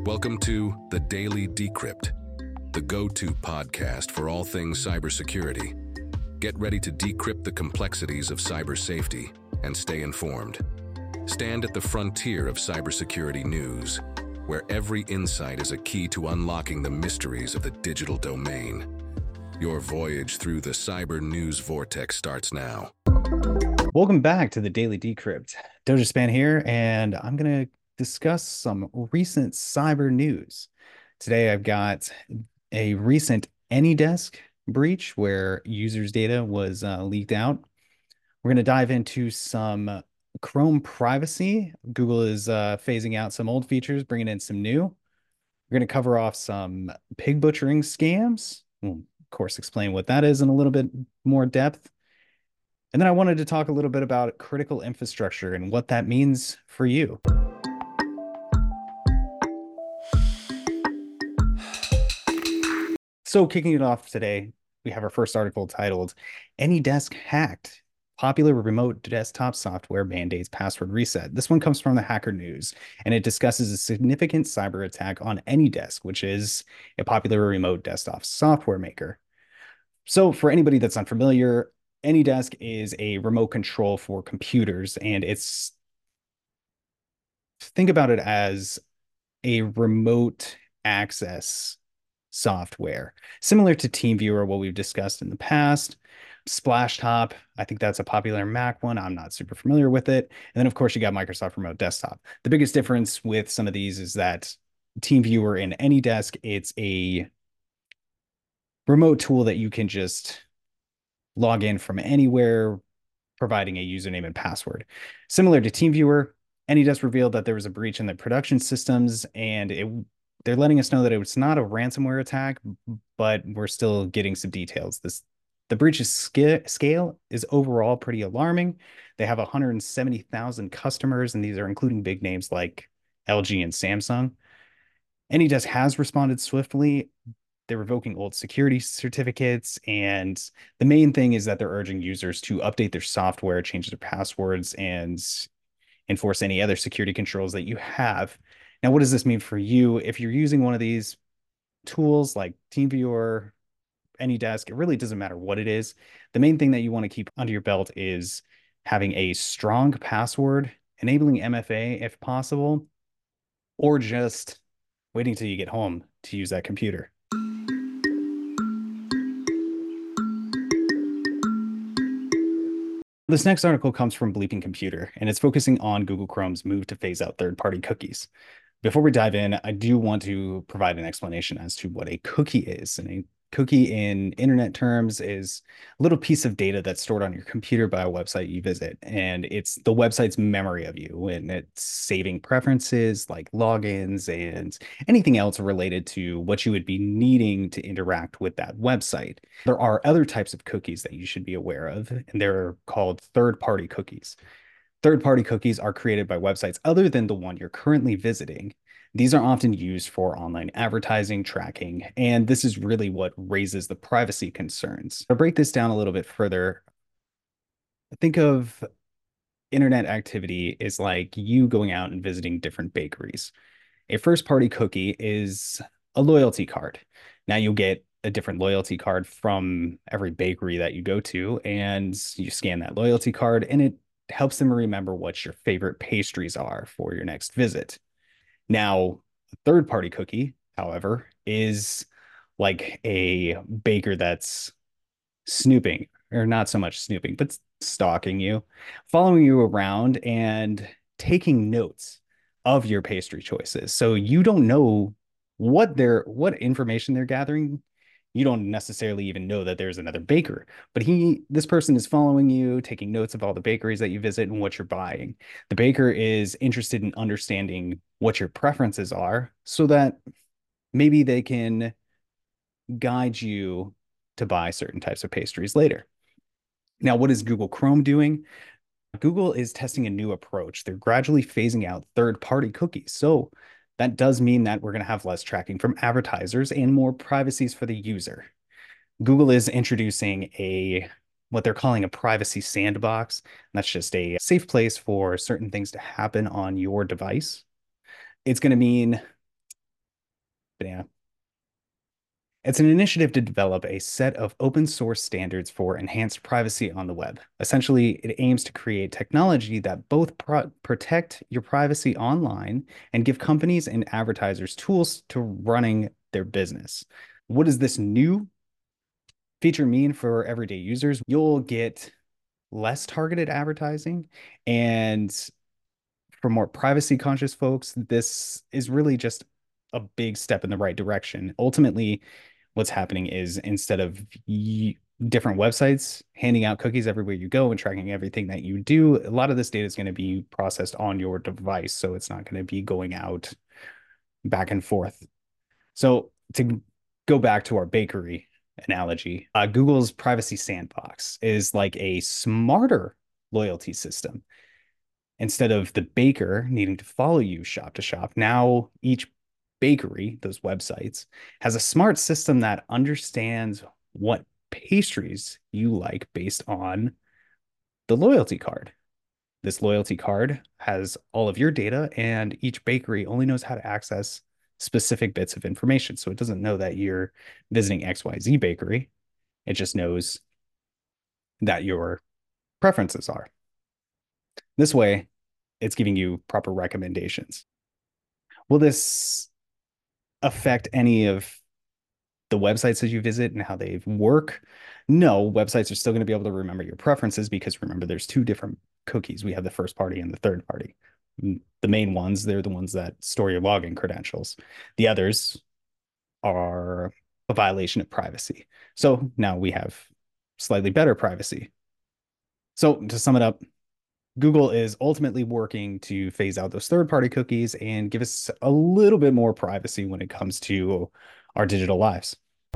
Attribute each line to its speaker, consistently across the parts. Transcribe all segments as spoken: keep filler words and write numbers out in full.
Speaker 1: Welcome to The Daily Decrypt, the go-to podcast for all things cybersecurity. Get ready to decrypt the complexities of cyber safety and stay informed. Stand at the frontier of cybersecurity news, where every insight is a key to unlocking the mysteries of the digital domain. Your voyage through the cyber news vortex starts now.
Speaker 2: Welcome back to the Daily Decrypt. DojaSpan here, and I'm going to discuss some recent cyber news. Today, I've got a recent AnyDesk breach where users' data was uh, leaked out. We're going to dive into some Chrome privacy. Google is uh, phasing out some old features, bringing in some new. We're going to cover off some pig butchering scams. We'll, of course, explain what that is in a little bit more depth. And then I wanted to talk a little bit about critical infrastructure and what that means for you. So kicking it off today, we have our first article titled, AnyDesk Hacked. Popular remote desktop software mandates password reset. This one comes from the Hacker News, and it discusses a significant cyber attack on AnyDesk, which is a popular remote desktop software maker. So for anybody that's unfamiliar, AnyDesk is a remote control for computers, and it's, think about it as a remote access software, similar to TeamViewer, what we've discussed in the past. Splashtop, I think that's a popular Mac one. I'm not super familiar with it. And then, of course, you got Microsoft Remote Desktop. The biggest difference with some of these is that TeamViewer and AnyDesk, it's a remote tool that you can just log in from anywhere, providing a username and password. Similar to TeamViewer, AnyDesk revealed that there was a breach in their production systems, and it, they're letting us know that it was not a ransomware attack, but we're still getting some details. This the breach's sca scale is overall pretty alarming. They have one hundred seventy thousand customers, and these are including big names like L G and Samsung. AnyDesk has responded swiftly. They're revoking old security certificates, and the main thing is that they're urging users to update their software, change their passwords, and enforce any other security controls that you have. Now, what does this mean for you? If you're using one of these tools like TeamViewer, AnyDesk, it really doesn't matter what it is. The main thing that you want to keep under your belt is having a strong password, enabling M F A if possible, or just waiting till you get home to use that computer. This next article comes from Bleeping Computer, and it's focusing on Google Chrome's move to phase out third-party cookies. Before we dive in, I do want to provide an explanation as to what a cookie is. And a cookie in internet terms is a little piece of data that's stored on your computer by a website you visit. And it's the website's memory of you, and it's saving preferences like logins and anything else related to what you would be needing to interact with that website. There are other types of cookies that you should be aware of, and they're called third-party cookies. Third-party cookies are created by websites other than the one you're currently visiting. These are often used for online advertising, tracking, and this is really what raises the privacy concerns. To break this down a little bit further, think of internet activity is like you going out and visiting different bakeries. A first-party cookie is a loyalty card. Now you'll get a different loyalty card from every bakery that you go to, and you scan that loyalty card, and it helps them remember what your favorite pastries are for your next visit. Now, a third-party cookie, however, is like a baker that's snooping, or not so much snooping, but stalking you, following you around and taking notes of your pastry choices. So you don't know what they're, what information they're gathering. You don't necessarily even know that there's another baker, but he, this person is following you, taking notes of all the bakeries that you visit and what you're buying. The baker is interested in understanding what your preferences are so that maybe they can guide you to buy certain types of pastries later. Now, what is Google Chrome doing? Google is testing a new approach. They're gradually phasing out third-party cookies. So that does mean that we're going to have less tracking from advertisers and more privacies for the user. Google is introducing a what they're calling a privacy sandbox. That's just a safe place for certain things to happen on your device. It's going to mean It's an initiative to develop a set of open source standards for enhanced privacy on the web. Essentially, it aims to create technology that both pro protect your privacy online and give companies and advertisers tools to running their business. What does this new feature mean for everyday users? You'll get less targeted advertising, and for more privacy conscious folks, this is really just a big step in the right direction. Ultimately, what's happening is instead of y different websites handing out cookies everywhere you go and tracking everything that you do, a lot of this data is going to be processed on your device. So it's not going to be going out back and forth. So to go back to our bakery analogy, uh, Google's privacy sandbox is like a smarter loyalty system. Instead of the baker needing to follow you shop to shop, now each bakery, those websites, has a smart system that understands what pastries you like based on the loyalty card. This loyalty card has all of your data, and each bakery only knows how to access specific bits of information. So it doesn't know that you're visiting X Y Z bakery. It just knows that your preferences are. This way, it's giving you proper recommendations. Will this affect any of the websites that you visit and how they work? No, websites are still going to be able to remember your preferences because remember, there's two different cookies. We have the first party and the third party. The main ones, they're the ones that store your login credentials. The others are a violation of privacy. So now we have slightly better privacy. So to sum it up, Google is ultimately working to phase out those third-party cookies and give us a little bit more privacy when it comes to our digital lives.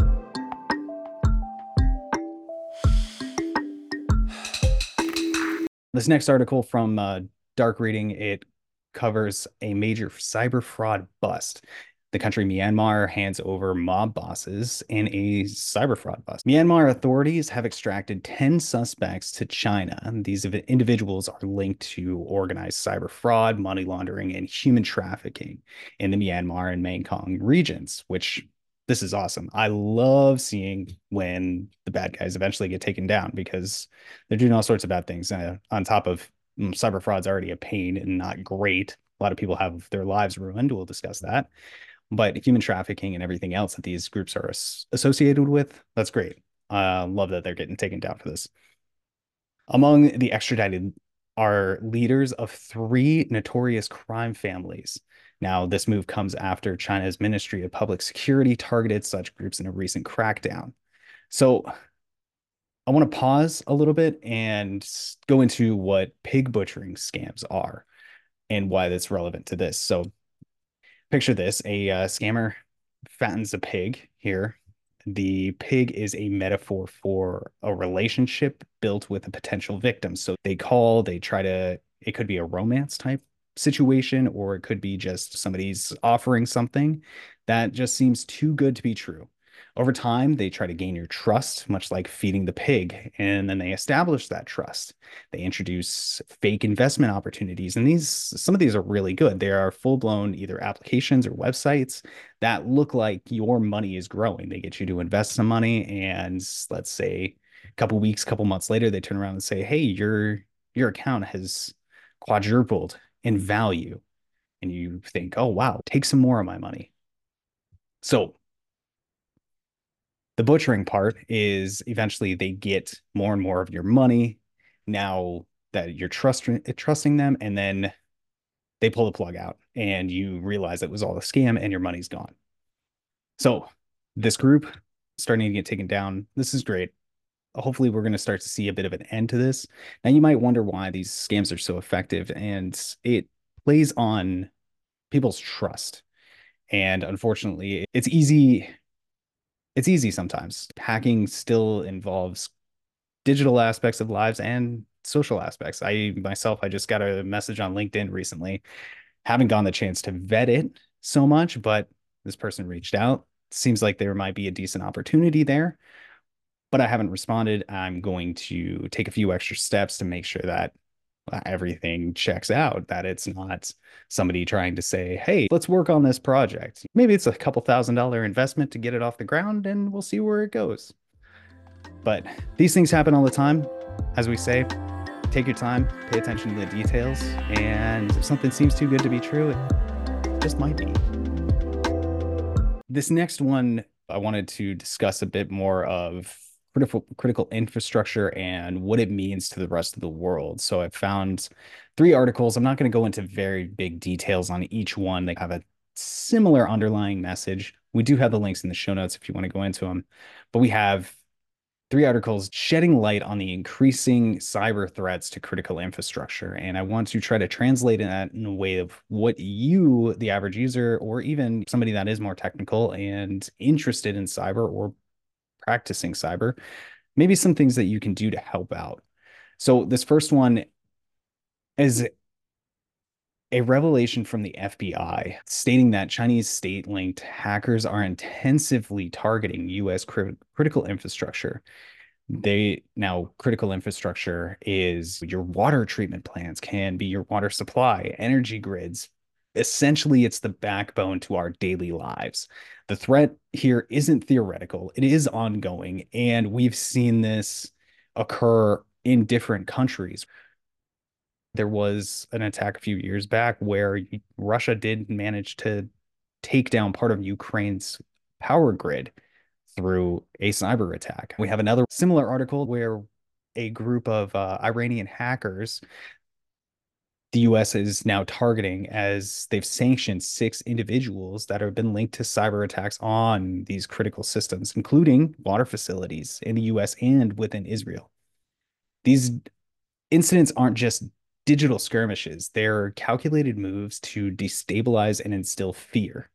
Speaker 2: This next article from uh, Dark Reading, it covers a major cyber fraud bust. The country Myanmar hands over mob bosses in a cyber fraud bust. Myanmar authorities have extracted ten suspects to China. These individuals are linked to organized cyber fraud, money laundering, and human trafficking in the Myanmar and Mekong regions, which this is awesome. I love seeing when the bad guys eventually get taken down because they're doing all sorts of bad things. Uh, on top of um, cyber fraud's already a pain and not great. A lot of people have their lives ruined. We'll discuss that. But human trafficking and everything else that these groups are associated with, that's great. I uh, love that they're getting taken down for this. Among the extradited are leaders of three notorious crime families. Now, this move comes after China's Ministry of Public Security targeted such groups in a recent crackdown. So I want to pause a little bit and go into what pig butchering scams are and why that's relevant to this. So picture this, a uh, scammer fattens a pig here. The pig is a metaphor for a relationship built with a potential victim. So they call, they try to, it could be a romance type situation, or it could be just somebody's offering something that just seems too good to be true. Over time, they try to gain your trust, much like feeding the pig, and then they establish that trust. They introduce fake investment opportunities, and these some of these are really good. They are full-blown either applications or websites that look like your money is growing. They get you to invest some money, and let's say a couple weeks, couple months later, they turn around and say, "Hey, your your account has quadrupled in value," and you think, "Oh wow, take some more of my money." So the butchering part is eventually they get more and more of your money now that you're trust, trusting them, and then they pull the plug out and you realize it was all a scam and your money's gone. So this group starting to get taken down. This is great. Hopefully we're going to start to see a bit of an end to this. Now you might wonder why these scams are so effective, and it plays on people's trust. And unfortunately, it's easy it's easy sometimes. Hacking still involves digital aspects of lives and social aspects. I myself, I just got a message on LinkedIn recently. Haven't gotten the chance to vet it so much, but this person reached out. Seems like there might be a decent opportunity there, but I haven't responded. I'm going to take a few extra steps to make sure that everything checks out, that it's not somebody trying to say, hey, let's work on this project. Maybe it's a couple thousand dollar investment to get it off the ground and we'll see where it goes. But these things happen all the time. As we say, take your time, pay attention to the details, and if something seems too good to be true, it just might be. This next one, I wanted to discuss a bit more of critical critical infrastructure and what it means to the rest of the world. So I found three articles. I'm not going to go into very big details on each one. They have a similar underlying message. We do have the links in the show notes if you want to go into them. But we have three articles shedding light on the increasing cyber threats to critical infrastructure. And I want to try to translate that in a way of what you, the average user, or even somebody that is more technical and interested in cyber or practicing cyber, maybe some things that you can do to help out. So this first one is a revelation from the F B I stating that Chinese state-linked hackers are intensively targeting U S crit critical infrastructure. They now critical infrastructure is your water treatment plants, can be your water supply, energy grids. Essentially, it's the backbone to our daily lives. The threat here isn't theoretical, it is ongoing, and we've seen this occur in different countries. There was an attack a few years back where Russia did manage to take down part of Ukraine's power grid through a cyber attack. We have another similar article where a group of uh, Iranian hackers, the U S is now targeting, as they've sanctioned six individuals that have been linked to cyber attacks on these critical systems, including water facilities in the U S and within Israel. These incidents aren't just digital skirmishes, they're calculated moves to destabilize and instill fear.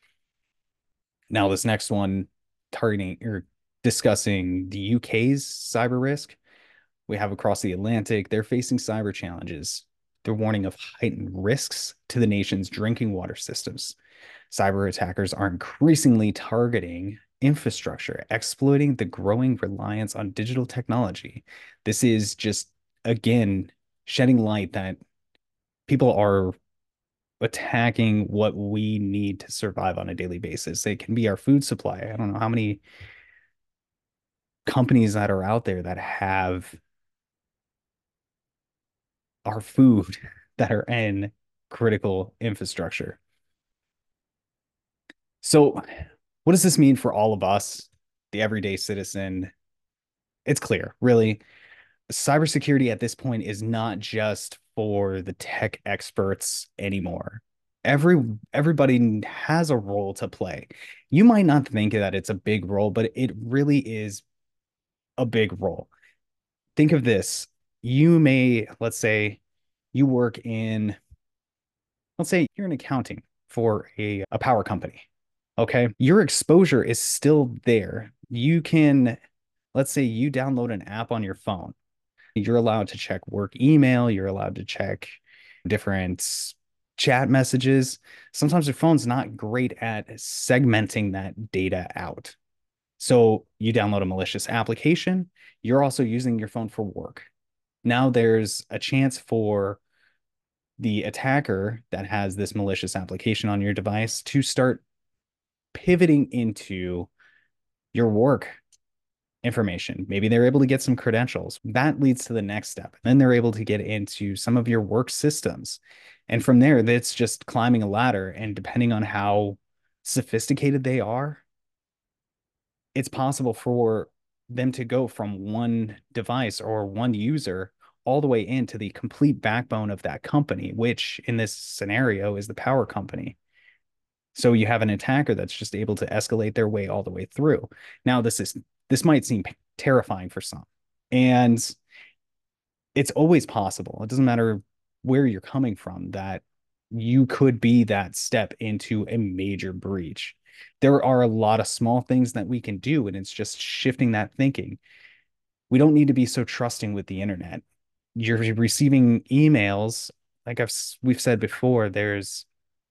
Speaker 2: Now, this next one, targeting or discussing the U K's cyber risk. We have across the Atlantic, they're facing cyber challenges. They're warning of heightened risks to the nation's drinking water systems. Cyber attackers are increasingly targeting infrastructure, exploiting the growing reliance on digital technology. This is just, again, shedding light that people are attacking what we need to survive on a daily basis. It can be our food supply. I don't know how many companies that are out there that have our food that are in critical infrastructure. So, what does this mean for all of us, the everyday citizen? It's clear, really. Cybersecurity at this point is not just for the tech experts anymore. Every everybody has a role to play. You might not think that it's a big role, but it really is a big role. Think of this. You may, let's say, you work in, let's say you're in accounting for a, a power company. Okay. Your exposure is still there. You can, let's say you download an app on your phone. You're allowed to check work email. You're allowed to check different chat messages. Sometimes your phone's not great at segmenting that data out. So you download a malicious application. You're also using your phone for work. Now there's a chance for the attacker that has this malicious application on your device to start pivoting into your work information. Maybe they're able to get some credentials. That leads to the next step. Then they're able to get into some of your work systems. And from there, that's just climbing a ladder. And depending on how sophisticated they are, it's possible for them to go from one device or one user all the way into the complete backbone of that company, which in this scenario is the power company. So you have an attacker that's just able to escalate their way all the way through. Now, this is this might seem terrifying for some, and it's always possible. It doesn't matter where you're coming from, that you could be that step into a major breach. There are a lot of small things that we can do, and it's just shifting that thinking. We don't need to be so trusting with the internet. You're receiving emails, like I've we've said before, there's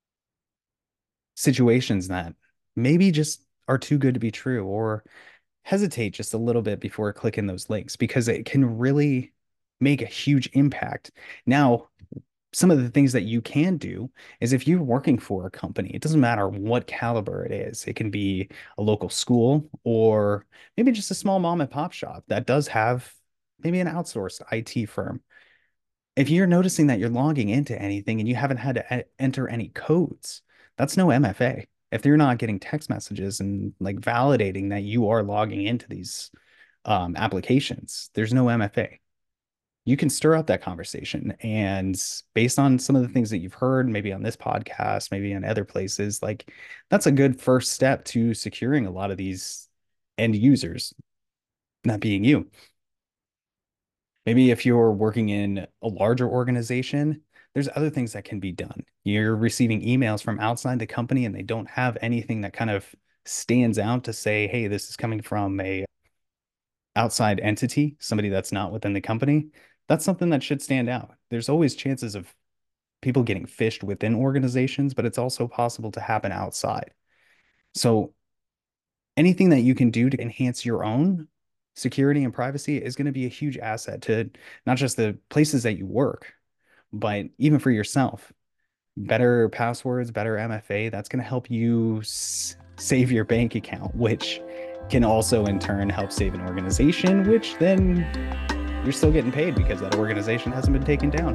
Speaker 2: situations that maybe just are too good to be true, or hesitate just a little bit before clicking those links, because it can really make a huge impact. Now, some of the things that you can do is if you're working for a company, it doesn't matter what caliber it is. It can be a local school or maybe just a small mom and pop shop that does have maybe an outsourced I T firm. If you're noticing that you're logging into anything and you haven't had to e- enter any codes, that's no M F A. If you're not getting text messages and like validating that you are logging into these um, applications, there's no M F A. You can stir up that conversation. And based on some of the things that you've heard, maybe on this podcast, maybe in other places, like that's a good first step to securing a lot of these end users, not being you. Maybe if you're working in a larger organization, there's other things that can be done. You're receiving emails from outside the company and they don't have anything that kind of stands out to say, hey, this is coming from a outside entity, somebody that's not within the company. That's something that should stand out. There's always chances of people getting phished within organizations, but it's also possible to happen outside. So anything that you can do to enhance your own security and privacy is going to be a huge asset to not just the places that you work, but even for yourself. Better passwords, better M F A, that's going to help you s- save your bank account, which can also in turn help save an organization, which then you're still getting paid because that organization hasn't been taken down.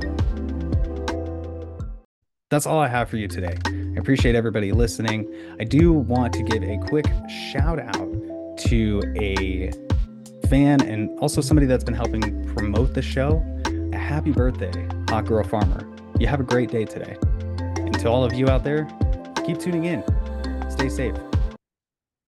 Speaker 2: That's all I have for you today. I appreciate everybody listening. I do want to give a quick shout out to a fan and also somebody that's been helping promote the show. A happy birthday, Hot Girl Farmer. You have a great day today. And to all of you out there, keep tuning in. Stay safe.